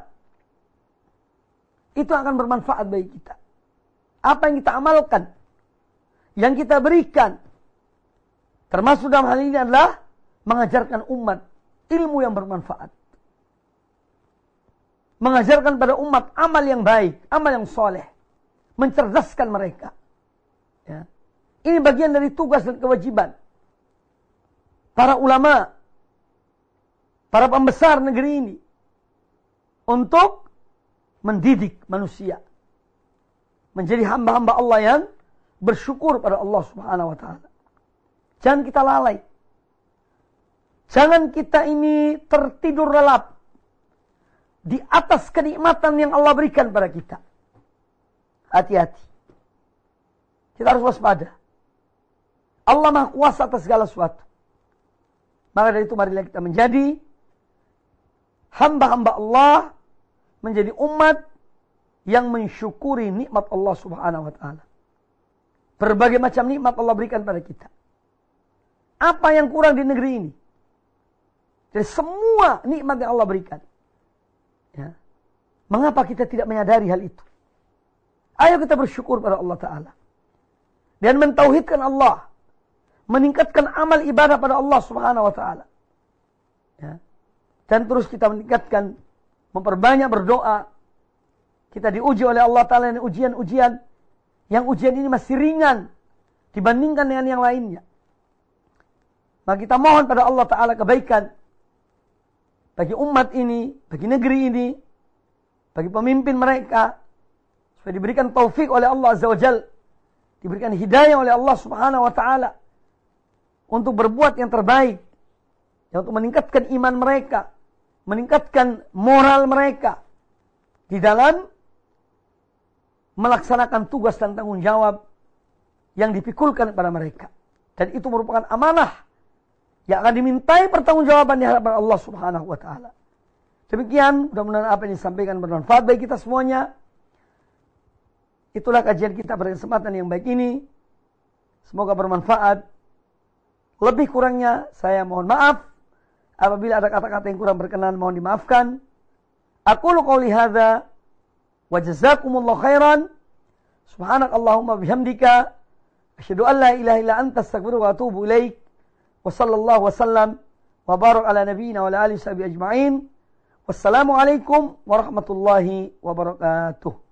Itu akan bermanfaat bagi kita. Apa yang kita amalkan, yang kita berikan, termasuk dalam hal ini adalah mengajarkan umat ilmu yang bermanfaat. Mengajarkan pada umat amal yang baik, amal yang soleh. Mencerdaskan mereka. Ya. Ini bagian dari tugas dan kewajiban para ulama, para pembesar negeri ini, untuk mendidik manusia menjadi hamba-hamba Allah yang bersyukur pada Allah Subhanahu wa ta'ala. Jangan kita lalai. Jangan kita ini tertidur lelap di atas kenikmatan yang Allah berikan pada kita. Hati-hati. Kita harus waspada. Allah Maha Kuasa atas segala sesuatu. Maka dari itu marilah kita menjadi hamba-hamba Allah, menjadi umat yang mensyukuri nikmat Allah Subhanahu wa ta'ala. Berbagai macam nikmat Allah berikan pada kita. Apa yang kurang di negeri ini? Dari semua nikmat yang Allah berikan. Ya. Mengapa kita tidak menyadari hal itu? Ayo kita bersyukur pada Allah Ta'ala. Dan mentauhidkan Allah. Meningkatkan amal ibadah pada Allah Subhanahu wa ta'ala. Ya. Dan terus kita meningkatkan, memperbanyak berdoa. Kita diuji oleh Allah Ta'ala dengan ujian-ujian. Yang ujian ini masih ringan dibandingkan dengan yang lainnya. Maka kita mohon pada Allah Ta'ala kebaikan. Bagi umat ini, bagi negeri ini, bagi pemimpin mereka. Supaya diberikan taufik oleh Allah Azza wa Jal. Diberikan hidayah oleh Allah Subhanahu wa ta'ala. Untuk berbuat yang terbaik. Yang untuk meningkatkan iman mereka. Meningkatkan moral mereka. Di dalam melaksanakan tugas dan tanggung jawab yang dipikulkan kepada mereka. Dan itu merupakan amanah yang akan dimintai pertanggungjawaban di hadapan Allah Subhanahu wa ta'ala. Demikian, mudah-mudahan apa yang disampaikan bermanfaat bagi kita semuanya. Itulah kajian kita pada kesempatan yang baik ini. Semoga bermanfaat. Lebih kurangnya saya mohon maaf. Apabila ada kata-kata yang kurang berkenan, mohon dimaafkan. Aqulu qouli hadza wa jazakumullahu khairan. Subhanakallahumma bihamdika Asyhadu an la ilaha illa anta astaghfiruka wa atubu ilaik. Wa sallallahu wasallam wa barak ala nabiyyina wa ala alihi washabihi ajma'in. Wassalamualaikum warahmatullahi wabarakatuh.